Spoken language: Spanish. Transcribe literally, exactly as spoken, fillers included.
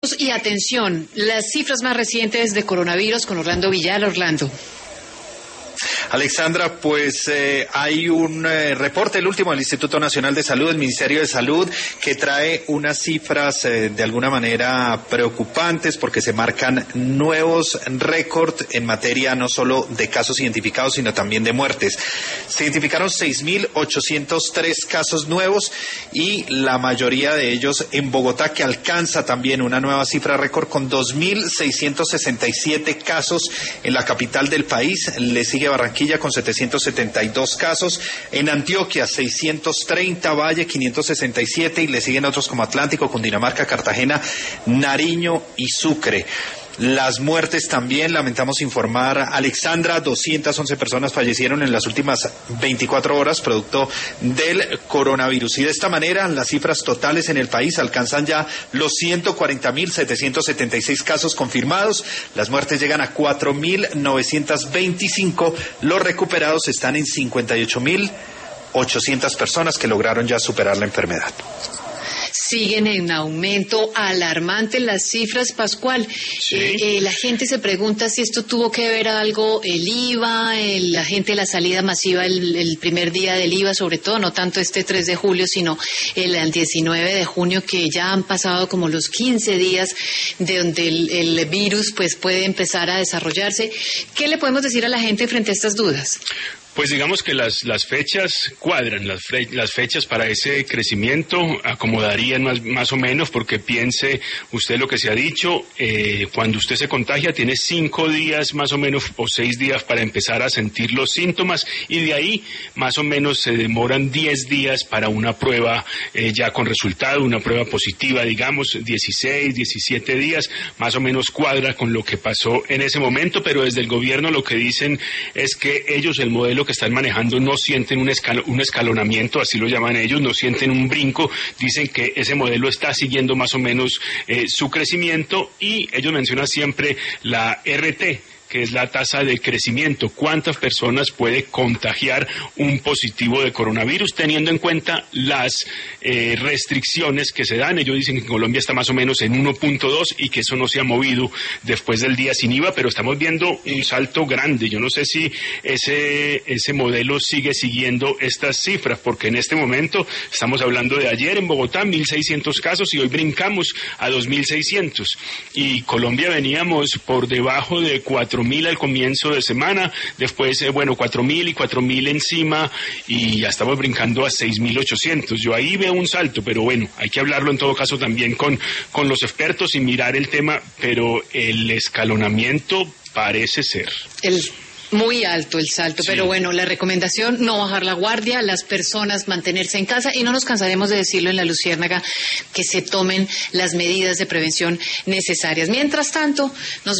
Y atención, las cifras más recientes de coronavirus con Orlando Villar. Orlando. Alexandra, pues eh, hay un eh, reporte, el último del Instituto Nacional de Salud, el Ministerio de Salud, que trae unas cifras eh, de alguna manera preocupantes porque se marcan nuevos récords en materia no solo de casos identificados, sino también de muertes. Se identificaron seis mil ochocientos tres casos nuevos y la mayoría de ellos en Bogotá, que alcanza también una nueva cifra récord con dos mil seiscientos sesenta y siete casos en la capital del país. Le sigue Barranquilla con setecientos setenta y dos casos, en Antioquia seiscientos treinta, Valle quinientos sesenta y siete y le siguen otros como Atlántico, Cundinamarca, Cartagena, Nariño y Sucre. Las muertes también, lamentamos informar, Alexandra, doscientas once personas fallecieron en las últimas veinticuatro horas producto del coronavirus. Y de esta manera, las cifras totales en el país alcanzan ya los ciento cuarenta mil setecientos setenta y seis casos confirmados. Las muertes llegan a cuatro mil novecientos veinticinco. Los recuperados están en cincuenta y ocho mil ochocientas personas que lograron ya superar la enfermedad. Siguen en aumento alarmante las cifras, Pascual. Sí. Eh, eh, la gente se pregunta si esto tuvo que ver algo, el I V A, el, la gente, la salida masiva el, el primer día del I V A, sobre todo, no tanto este tres de julio, sino el, el diecinueve de junio, que ya han pasado como los quince días de donde el, el virus pues puede empezar a desarrollarse. ¿Qué le podemos decir a la gente frente a estas dudas? Pues digamos que las las fechas cuadran, las, fe, las fechas para ese crecimiento acomodarían más, más o menos, porque piense usted lo que se ha dicho, eh, cuando usted se contagia tiene cinco días más o menos o seis días para empezar a sentir los síntomas y de ahí más o menos se demoran diez días para una prueba eh, ya con resultado, una prueba positiva, digamos dieciséis, diecisiete días, más o menos cuadra con lo que pasó en ese momento, pero desde el gobierno lo que dicen es que ellos, el modelo que están manejando, no sienten un, escal un escalonamiento, así lo llaman ellos, no sienten un brinco, dicen que ese modelo está siguiendo más o menos eh, su crecimiento y ellos mencionan siempre la R T, que es la tasa de crecimiento, cuántas personas puede contagiar un positivo de coronavirus, teniendo en cuenta las eh, restricciones que se dan. Ellos dicen que en Colombia está más o menos en uno punto dos y que eso no se ha movido después del día sin I V A, pero estamos viendo un salto grande. Yo no sé si ese, ese modelo sigue siguiendo estas cifras, porque en este momento estamos hablando de ayer en Bogotá, mil seiscientos casos, y hoy brincamos a dos mil seiscientos. Y Colombia veníamos por debajo de cuatro mil al comienzo de semana, después, eh, bueno, cuatro mil y cuatro mil encima, y ya estamos brincando a seis mil ochocientos. Yo ahí veo un salto, pero bueno, hay que hablarlo en todo caso también con, con los expertos y mirar el tema, pero el escalonamiento parece ser. El... Muy alto el salto, sí. Pero bueno, la recomendación, no bajar la guardia, las personas mantenerse en casa, y no nos cansaremos de decirlo en La Luciérnaga, que se tomen las medidas de prevención necesarias. Mientras tanto, nos